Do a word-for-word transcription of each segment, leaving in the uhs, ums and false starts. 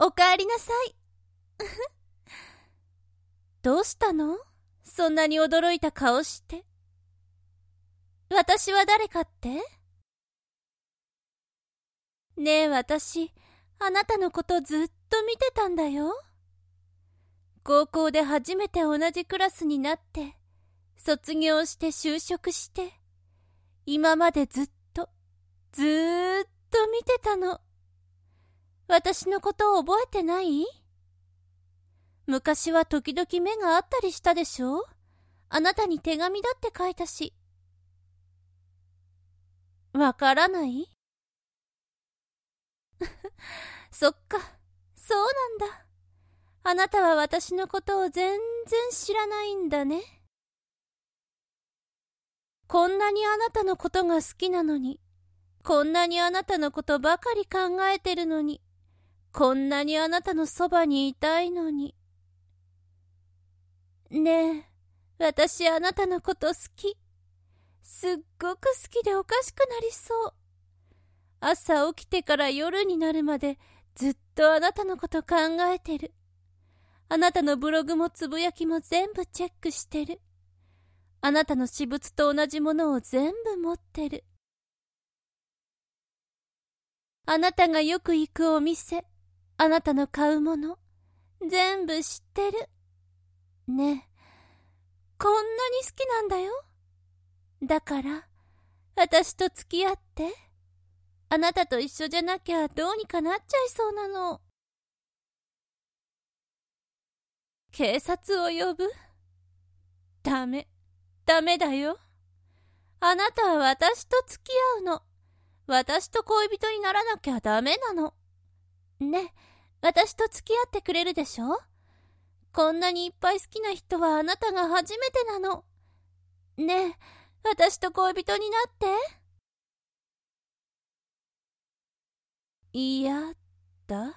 おかえりなさい。どうしたの？そんなに驚いた顔して。私は誰かって？ねえ、私、あなたのことずっと見てたんだよ。高校で初めて同じクラスになって、卒業して就職して、今までずっと、ずーっと見てたの。私のことを覚えてない？昔は時々目があったりしたでしょ？あなたに手紙だって書いたし。わからない？そっか、そうなんだ。あなたは私のことを全然知らないんだね。こんなにあなたのことが好きなのに、こんなにあなたのことばかり考えてるのに、こんなにあなたのそばにいたいのに。ねえ、私あなたのこと好き。すっごく好きでおかしくなりそう。朝起きてから夜になるまでずっとあなたのこと考えてる。あなたのブログもつぶやきも全部チェックしてる。あなたの私物と同じものを全部持ってる。あなたがよく行くお店、あなたの買うもの、全部知ってる。ねえ、こんなに好きなんだよ。だから、私と付き合って。あなたと一緒じゃなきゃどうにかなっちゃいそうなの。警察を呼ぶ？ダメ、ダメだよ。あなたは私と付き合うの。私と恋人にならなきゃダメなの。ね、私と付き合ってくれるでしょ？こんなにいっぱい好きな人はあなたが初めてなの。ねえ、私と恋人になって。嫌だ？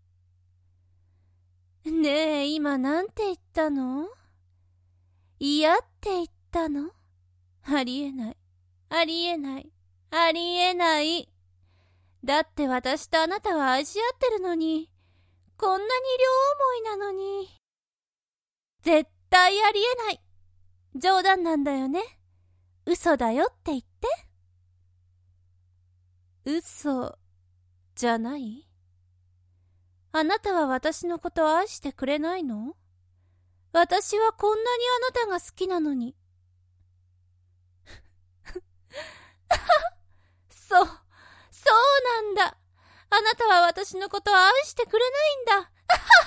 ねえ、今なんて言ったの？嫌って言ったの？ありえない。ありえない。ありえない。だって私とあなたは愛し合ってるのに、こんなに両思いなのに。絶対ありえない。冗談なんだよね。嘘だよって言って。嘘じゃない？あなたは私のことを愛してくれないの？私はこんなにあなたが好きなのに。そう、そうなんだ。あなたは私のことを愛してくれないんだ。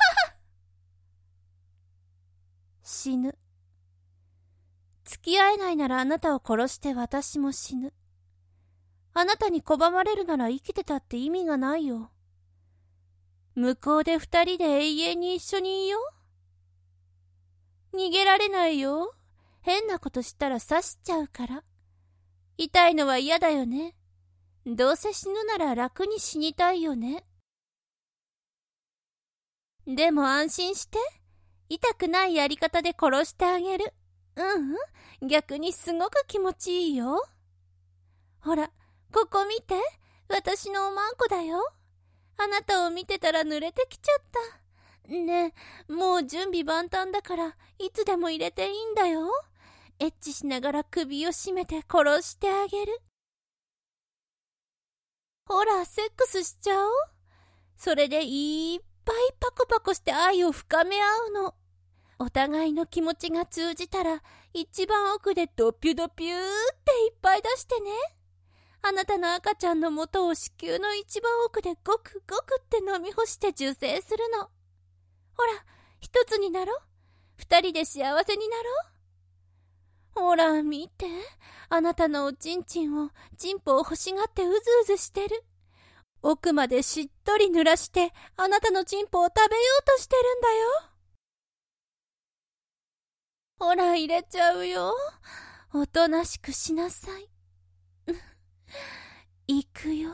死ぬ。付き合えないならあなたを殺して私も死ぬ。あなたに拒まれるなら生きてたって意味がないよ。向こうで二人で永遠に一緒にいよう。逃げられないよ。変なことしたら刺しちゃうから。痛いのは嫌だよね。どうせ死ぬなら楽に死にたいよね。でも安心して。痛くないやり方で殺してあげる。ううん、逆にすごく気持ちいいよ。ほら、ここ見て。私のおまんこだよ。あなたを見てたら濡れてきちゃった。ねえ、もう準備万端だからいつでも入れていいんだよ。エッチしながら首を絞めて殺してあげる。ほら、セックスしちゃおう。それでいっぱいパコパコして愛を深め合うの。お互いの気持ちが通じたら一番奥でドピュドピューっていっぱい出してね。あなたの赤ちゃんの元を子宮の一番奥でごくごくって飲み干して受精するの。ほら、一つになろう。二人で幸せになろう。ほら、見て。あなたのおちんちんを、チンポを欲しがってうずうずしてる。奥までしっとり濡らして、あなたのチンポを食べようとしてるんだよ。ほら、入れちゃうよ。おとなしくしなさい。行くよ。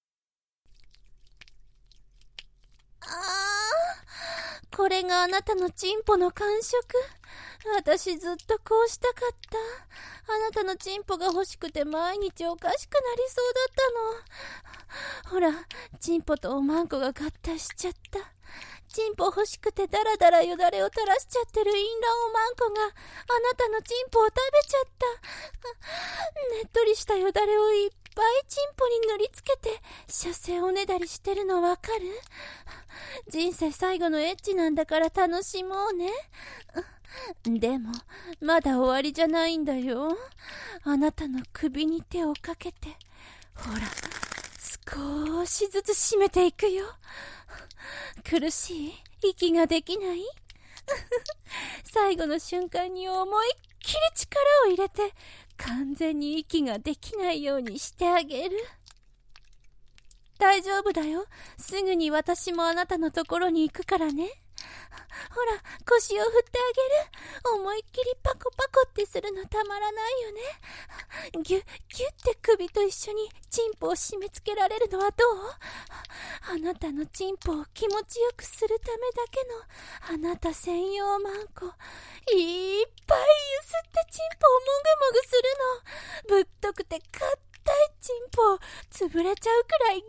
ああ、これがあなたのチンポの感触。私ずっとこうしたかった。あなたのチンポが欲しくて毎日おかしくなりそうだったの。ほら、チンポとおまんこが合体しちゃった。 チンポ欲しくてダラダラよだれを垂らしちゃってるインランおまんこがあなたのチンポを食べちゃった。ねっとりしたよだれをいっぱいチンポに塗りつけて射精おねだりしてるのわかる？人生最後のエッチなんだから楽しもうね。でもまだ終わりじゃないんだよ。あなたの首に手をかけて、ほら少しずつ締めていくよ。苦しい？息ができない？最後の瞬間に思いっきり力を入れて完全に息ができないようにしてあげる。大丈夫だよ。すぐに私もあなたのところに行くからね。ほら、腰を振ってあげる。思いっきりパコパコってするのたまらないよね。ギュッギュッって首と一緒にチンポを締め付けられるのはどう？あなたのチンポを気持ちよくするためだけのあなた専用マンコ。いっぱいゆすってチンポをもぐもぐするの。ぶっとくて硬いチンポ潰れちゃうくらいギュー。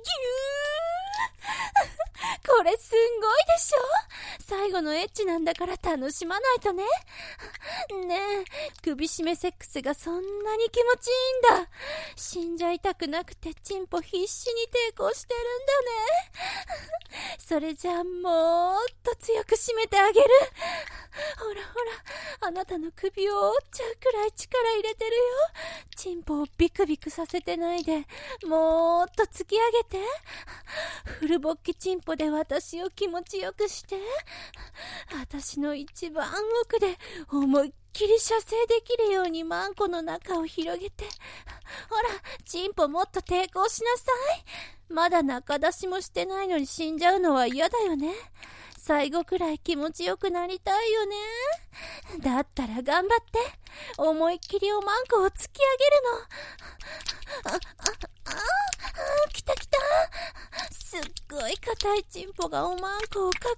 これすんごいでしょ？最後のエッチなんだから楽しまないとね。ねえ、首絞めセックスがそんなに気持ちいいんだ。死んじゃいたくなくてチンポ必死に抵抗してるんだね。それじゃあもっと強く締めてあげる。ほらほら、あなたの首を折っちゃうくらい力入れてるよ。チンポをビクビクさせてないで、もーっと突き上げて。フルボッキチンポで私を気持ちよくして。私の一番奥で思いっきり射精できるようにマンコの中を広げて。ほら、チンポもっと抵抗しなさい。まだ中出しもしてないのに死んじゃうのは嫌だよね。最後くらい気持ちよくなりたいよね。だったら頑張って。思いっきりおまんこを突き上げるの。あ、あ、あ、あ、来た来た。すっごい硬いチンポがおまんこをかき分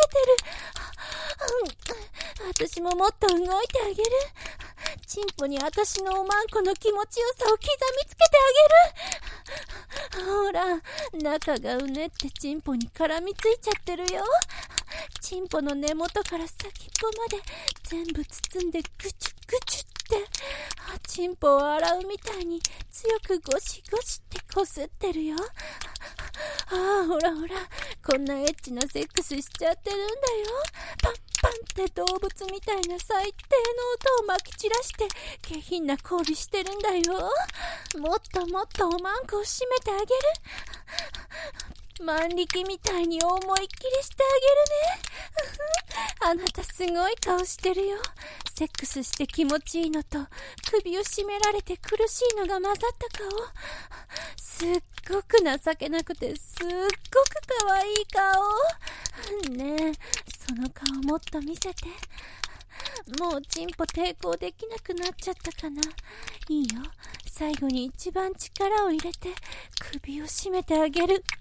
けてる。うん、私ももっと動いてあげる。チンポに私のおまんこの気持ちよさを刻みつけてあげる。ほら、中がうねってチンポに絡みついちゃってるよ。チンポの根元から先っぽまで全部包んでぐちゅぐちゅって、あ、チンポを洗うみたいに強くゴシゴシってこすってるよ。ああ、ほらほら、こんなエッチなセックスしちゃってるんだよ。パンパンって動物みたいな最低の音をまき散らして下品な交尾してるんだよ。もっともっとおまんこを締めてあげる。万力みたいに思いっきりしてあげるね。あなたすごい顔してるよ。セックスして気持ちいいのと首を絞められて苦しいのが混ざった顔。すっごく情けなくてすっごく可愛い顔。ねえ、その顔もっと見せて。もうチンポ抵抗できなくなっちゃったかな。いいよ、最後に一番力を入れて首を絞めてあげる。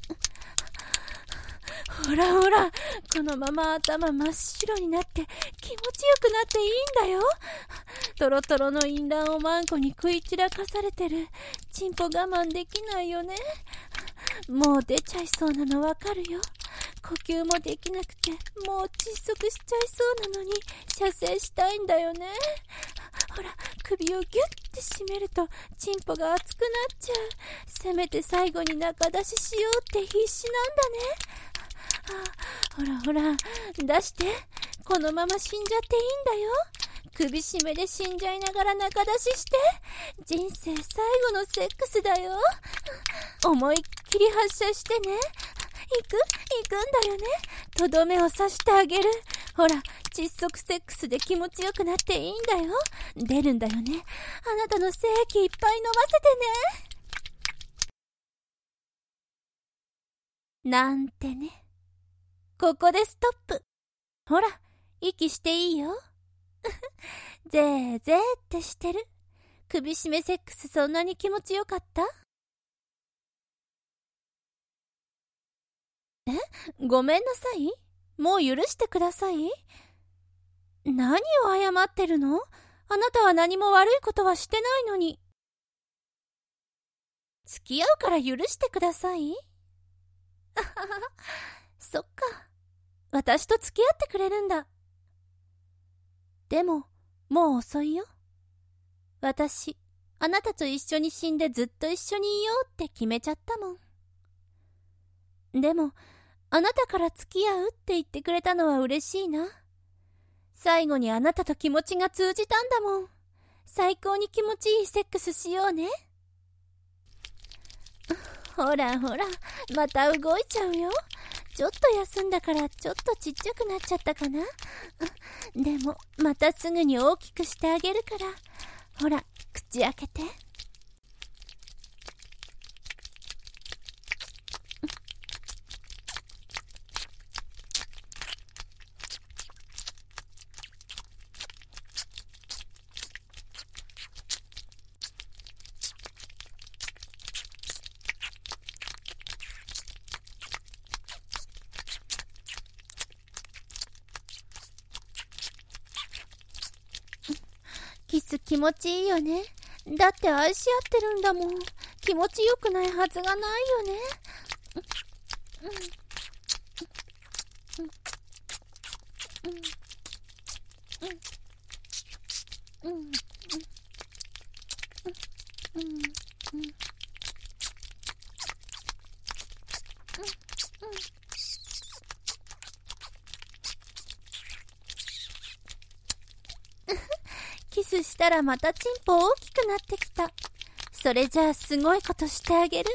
ほらほら、このまま頭真っ白になって気持ちよくなっていいんだよ。トロトロのインランおまんこに食い散らかされてるチンポ我慢できないよね。もう出ちゃいそうなのわかるよ。呼吸もできなくてもう窒息しちゃいそうなのに射精したいんだよね。ほら、首をギュッて締めるとチンポが熱くなっちゃう。せめて最後に中出ししようって必死なんだね。あ、ほらほら、出して。このまま死んじゃっていいんだよ。首絞めで死んじゃいながら中出しして。人生最後のセックスだよ。思いっきり発射してね。行く行くんだよね。とどめを刺してあげる。ほら、窒息セックスで気持ちよくなっていいんだよ。出るんだよね。あなたの精液いっぱい飲ませてね。なんてね。ここでストップ。ほら、息していいよ。ぜーぜーってしてる。首絞めセックスそんなに気持ちよかった？え？ごめんなさい。もう許してください。何を謝ってるの？あなたは何も悪いことはしてないのに。付き合うから許してください。そっか。私私と付き合ってくれるんだ。でも、もう遅いよ。私、あなたと一緒に死んでずっと一緒にいようって決めちゃったもん。でも、あなたから付き合うって言ってくれたのは嬉しいな。最後にあなたと気持ちが通じたんだもん。最高に気持ちいいセックスしようね。ほらほら、また動いちゃうよ。ちょっと休んだからちょっとちっちゃくなっちゃったかな。でもまたすぐに大きくしてあげるから。ほら、口開けて。キス気持ちいいよね。だって愛し合ってるんだもん。気持ちよくないはずがないよね。キスしたらまたチンポ大きくなってきた。それじゃあすごいことしてあげる。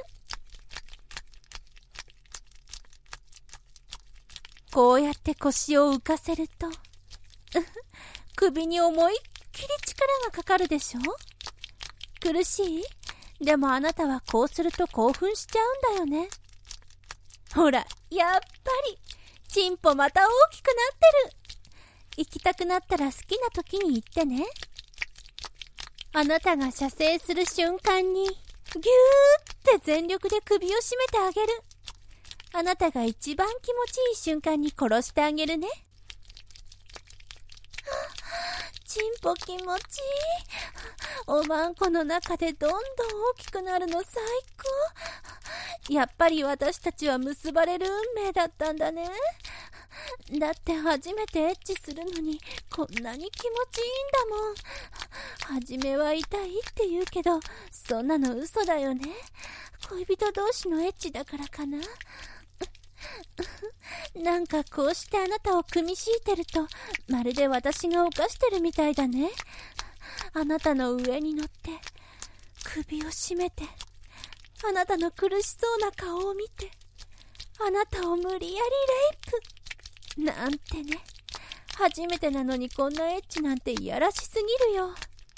こうやって腰を浮かせると首に思いっきり力がかかるでしょ。苦しい？でもあなたはこうすると興奮しちゃうんだよね。ほら、やっぱりチンポまた大きくなってる。行きたくなったら好きな時に行ってね。あなたが射精する瞬間にギューって全力で首を絞めてあげる。あなたが一番気持ちいい瞬間に殺してあげるね。チンポ気持ちいい。おまんこの中でどんどん大きくなるの最高。やっぱり私たちは結ばれる運命だったんだね。だって初めてエッチするのにこんなに気持ちいいんだもん。初めは痛いって言うけど、そんなの嘘だよね。恋人同士のエッチだからかな。なんかこうしてあなたを組み敷いてると、まるで私が犯してるみたいだね。あなたの上に乗って首を絞めて、あなたの苦しそうな顔を見て、あなたを無理やりレイプなんてね。初めてなのにこんなエッチなんていやらしすぎるよ。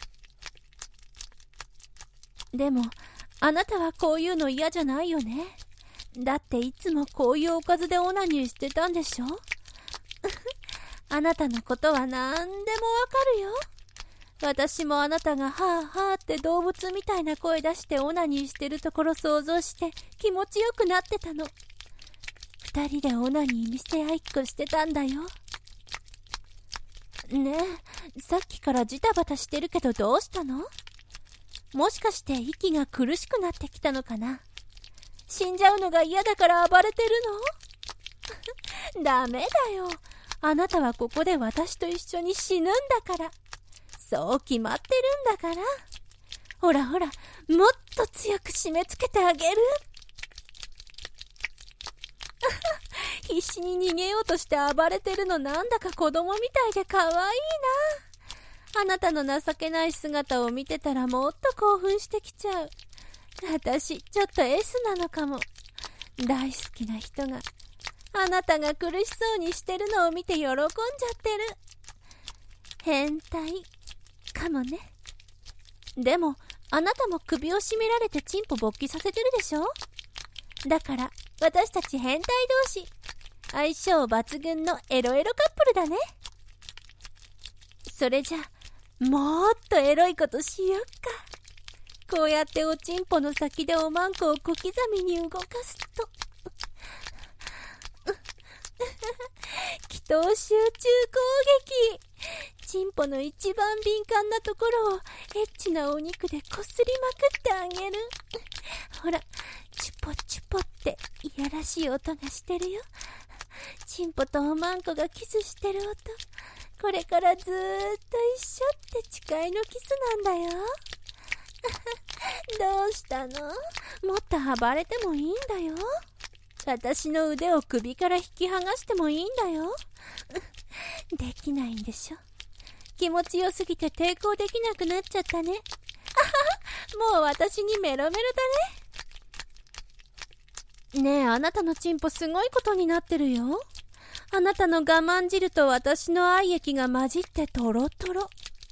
でもあなたはこういうの嫌じゃないよね。だっていつもこういうおかずでオナニーしてたんでしょ。あなたのことは何でもわかるよ。私もあなたがはぁはぁって動物みたいな声出してオナニーしてるところ想像して気持ちよくなってたの。二人でオナニー見せ合いっこしてたんだよ。ねえ、さっきからジタバタしてるけどどうしたの？もしかして息が苦しくなってきたのかな？死んじゃうのが嫌だから暴れてるの？ダメだよ。あなたはここで私と一緒に死ぬんだから。そう決まってるんだから。ほらほら、もっと強く締め付けてあげる。必死に逃げようとして暴れてるのなんだか子供みたいで可愛いな。あなたの情けない姿を見てたらもっと興奮してきちゃう。私ちょっと S なのかも。大好きな人があなたが苦しそうにしてるのを見て喜んじゃってる。変態かもね。でもあなたも首を絞められてチンポ勃起させてるでしょ。だから私たち変態同士、相性抜群のエロエロカップルだね。それじゃもっとエロいことしよっか。こうやっておちんぽの先でおまんこを小刻みに動かすと祈祷集中攻撃。チンポの一番敏感なところをエッチなお肉でこすりまくってあげる。ほら、チュポチュポっていやらしい音がしてるよ。 チンポとおまんこがキスしてる音、これからずーっと一緒って誓いのキスなんだよ。どうしたの？もっと暴れてもいいんだよ。私の腕を首から引き剥がしてもいいんだよ。できないんでしょ。気持ちよすぎて抵抗できなくなっちゃったね。もう私にメロメロだね。ねえ、あなたのチンポすごいことになってるよ。あなたの我慢汁と私の愛液が混じってトロトロ。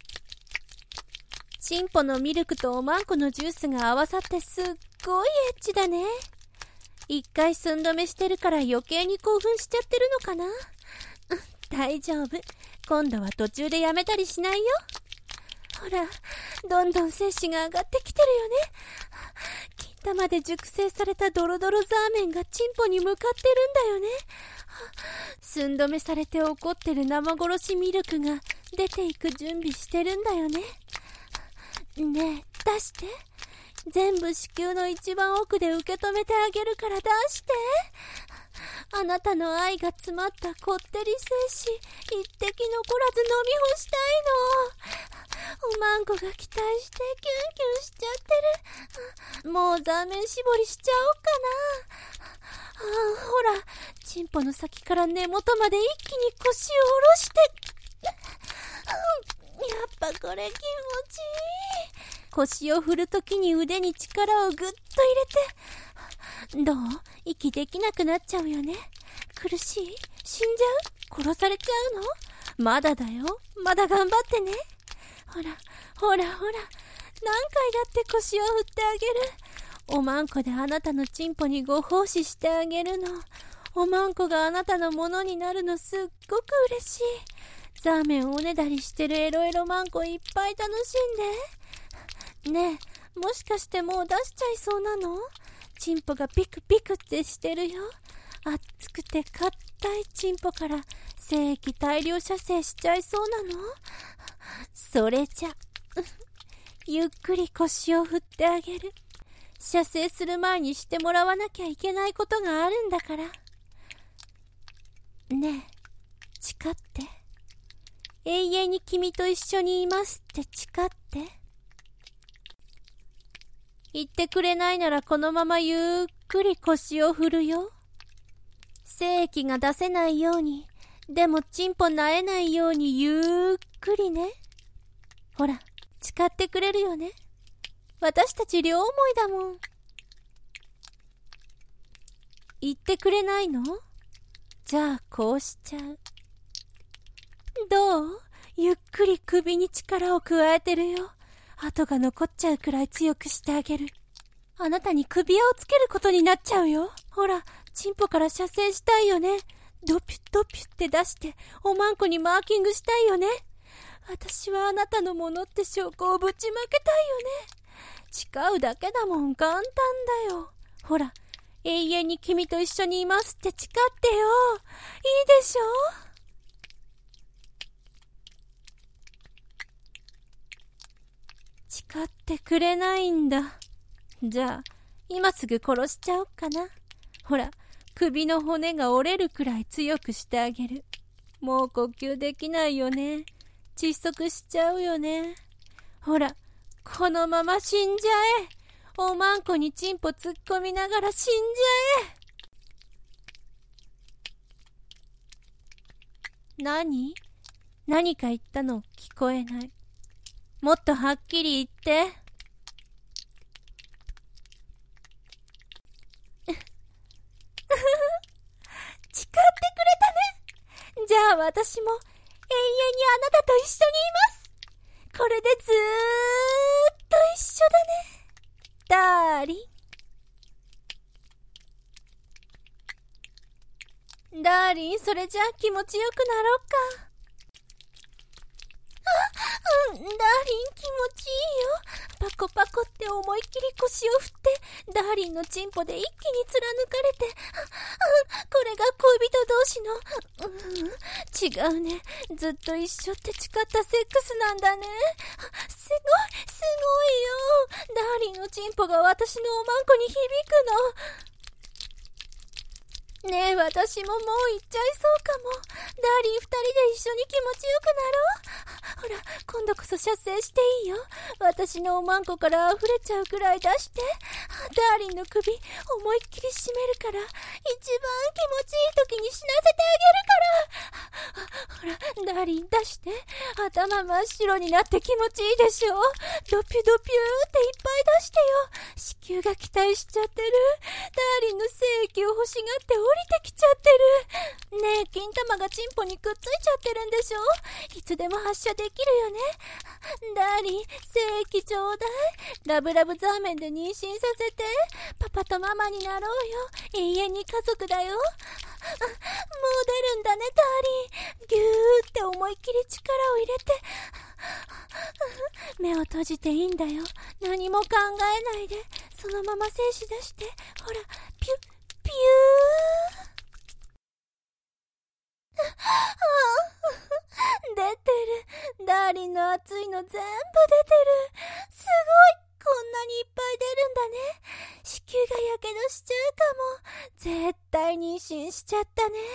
チンポのミルクとおまんこのジュースが合わさってすっごいエッチだね。一回寸止めしてるから余計に興奮しちゃってるのかな。大丈夫。今度は途中でやめたりしないよ。ほら、どんどん精子が上がってきてるよね。金玉で熟成されたドロドロザーメンがチンポに向かってるんだよね。寸止めされて怒ってる生殺しミルクが出ていく準備してるんだよね。ねえ、出して。全部子宮の一番奥で受け止めてあげるから出して。あなたの愛が詰まったこってり精子、一滴残らず飲み干したいの。おまんこが期待してキュンキュンしちゃってる。もう座面絞りしちゃおうかな。あ、ほら、チンポの先から根元まで一気に腰を下ろして。やっぱこれ気持ちいい。腰を振るときに腕に力をぐっと入れて。どう？息できなくなっちゃうよね。苦しい？死んじゃう？殺されちゃうの？まだだよ。まだ頑張ってね。ほら、ほらほら。何回だって腰を振ってあげる。おまんこであなたのチンポにご奉仕してあげるの。おまんこがあなたのものになるのすっごく嬉しい。ザーメンをおねだりしてるエロエロマンコいっぱい楽しんで。ねえ、もしかしてもう出しちゃいそうなの？チンポがピクピクってしてるよ。熱くて硬いチンポから精液大量射精しちゃいそうなの？それじゃゆっくり腰を振ってあげる。射精する前にしてもらわなきゃいけないことがあるんだから。ねえ、誓って。永遠に君と一緒にいますって誓って。言ってくれないならこのままゆっくり腰を振るよ。精液が出せないように、でもチンポなえないようにゆっくりね。ほら、誓ってくれるよね。私たち両思いだもん。言ってくれないの？じゃあこうしちゃう。どう？ゆっくり首に力を加えてるよ。跡が残っちゃうくらい強くしてあげる。あなたに首輪をつけることになっちゃうよ。ほら、チンポから射精したいよね。ドピュッドピュッって出しておまんこにマーキングしたいよね。私はあなたのものって証拠をぶちまけたいよね。誓うだけだもん。簡単だよ。ほら、永遠に君と一緒にいますって誓ってよ。いいでしょ？誓ってくれないんだ。じゃあ今すぐ殺しちゃおっかな。ほら、首の骨が折れるくらい強くしてあげる。もう呼吸できないよね。窒息しちゃうよね。ほら、このまま死んじゃえ。おまんこにチンポ突っ込みながら死んじゃえ。何？何か言ったの聞こえない。もっとはっきり言って。誓ってくれたね。じゃあ私も永遠にあなたと一緒にいます。これでずーっと一緒だね。ダーリン。ダーリン、それじゃあ気持ちよくなろうか。あ、うん、ダーリン気持ちいいよ。パコパコって思いっきり腰を振って、ダーリンのチンポで一気に貫かれて、あ、うん、これが恋人同士の、うん、違うね。ずっと一緒って誓ったセックスなんだね。すごい、すごいよ。ダーリンのチンポが私のおまんこに響くねえ、私ももう行っちゃいそうかも。ダーリン二人で一緒に気持ちよくなろう。ほら、今度こそ射精していいよ。私のおまんこから溢れちゃうくらい出して。ダーリンの首、思いっきり締めるから、一番気持ちいい時に死なせてあげるから。ほら、ダーリン出して。頭真っ白になって気持ちいいでしょ。ドピュドピューっていっぱい出してよ。子宮が期待しちゃってる。ダーリンの精液を欲しがって降りてきちゃってる。ねえ、金玉がチンポにくっついちゃってるんでしょ。いつでも発射できるよね。ダーリン、精液ちょうだい。ラブラブザーメンで妊娠させて。パパとママになろうよ。永遠に家族だよ。もう出るんだね、ダーリン。ぎゅーって思いっきり力を入れて。目を閉じていいんだよ。何も考えないで。そのまま精子出して。ほら、ピュッ、ピュー。出てる。ダーリンの熱いの全部出てる。すごい。こんなにいっぱい出るんだね。子宮がやけどしちゃうかも。絶対妊娠しちゃったね。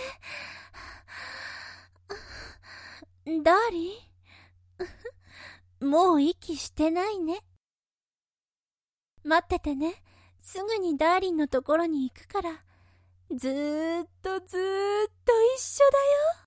ダーリンもう息してないね。待っててね。すぐにダーリンのところに行くから。ずーっとずーっと一緒だよ。